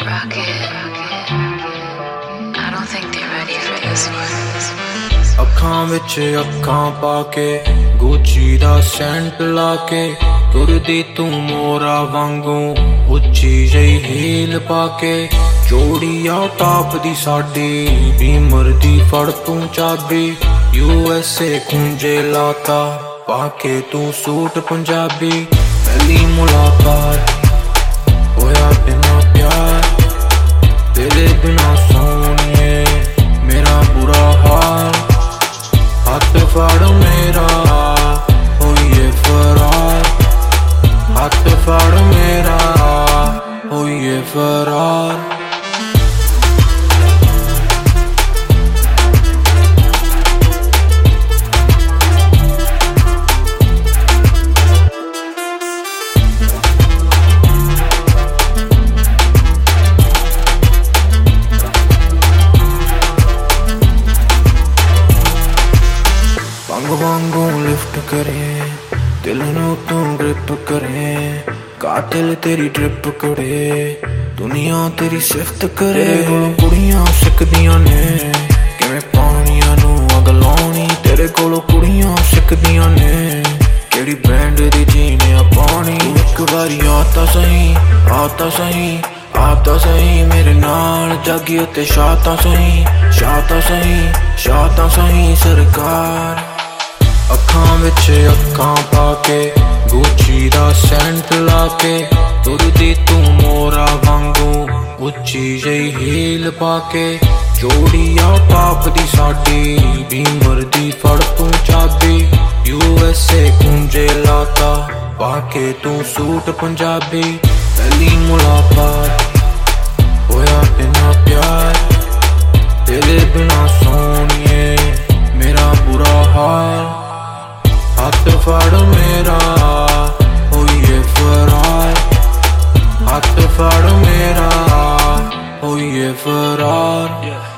ਅੱਖਾਂ ਵਿੱਚ ਅੱਖਾਂ ਪਾ ਕੇ ਗੁੱਚੀ ਦਾ ਸੈਂਟ ਲਾ ਕੇ ਤੁਰਦੀ ਤੂੰ ਮੋਰਾ ਵਾਂਗੂ ਉੱਚੀ ਜਿਹੀ ਹੀਲ ਪਾ ਕੇ ਚੋੜੀ ਆ ਟਾਪ ਦੀ ਸਾਡੀ ਬੀਮਰ ਦੀ ਫੜ ਤੂੰ ਚਾਬੀ USA ਖੁੰਝੇ ਲਾਤਾ ਪਾ ਕੇ ਤੂੰ ਸੂਟ ਪੰਜਾਬੀ ਪਹਿਲੀ ਮੁਲਾਕਾਤ ਹੋਇਆ ਬਿਨਾ ਪਿਆਰ ਤੇਰੇ ਬਿਨਾ ਸੋਹਣੀਏ ਮੇਰਾ ਬੁਰਾ ਹਾਲ ਹੱਥ ਫੜ ਮੇਰਾ ਹੋਈਏ ਫਰਾਰ ਹੱਥ ਫੜ ਮੇਰਾ ਹੋਈਏ ਫਰਾਰ वांगू लिफ्ट करे दिल नू तू ग्रिप करे कातिल तेरी ट्रिप करे दुनिया तेरी सिफत करे कुड़ियां सिकदियां ने किवें पानियां नू अग लाउणी तेरे कोलों कुड़ियां सिकदियां ने केड़ी ब्रांड दी जीने आ पानी एक बारी आता सही आता सही मेरे नाल जागी ते शाता सही सरकार ਅੱਖਾਂ ਵਿੱਚ ਅੱਖਾਂ ਪਾ ਕੇ ਗੁੱਚੀ ਦਾ ਸੈਂਟ ਲਾ ਕੇ ਤੁਰਦੀ ਤੂੰ ਮੋਰਾ ਵਾਂਗੂ ਉੱਚੀ ਜਿਹੀ ਹੀਲ ਪਾ ਕੇ ਚੋੜੀ ਆ ਟਾਪ ਦੀ ਸਾਡੀ ਬੀਮਰ ਦੀ ਫੜ ਤੂੰ ਚਾਬੀ USA ਖੁੰਝੇ ਲਾਤਾ ਪਾ ਕੇ ਤੂੰ ਸੂਟ ਪੰਜਾਬੀ ਪਹਿਲੀ ਮੁਲਾਕਾਤ ਹੋਇਆ ਬਿਨਾ ਪਿਆਰ ਤੇਰੇ ਬਿਨਾ ਸੋਹਣੀਏ ਮੇਰਾ ਬੁਰਾ ਹਾਲ हथ फड़ मेरा होइए फरार हथ फड़ मेरा होइए फरार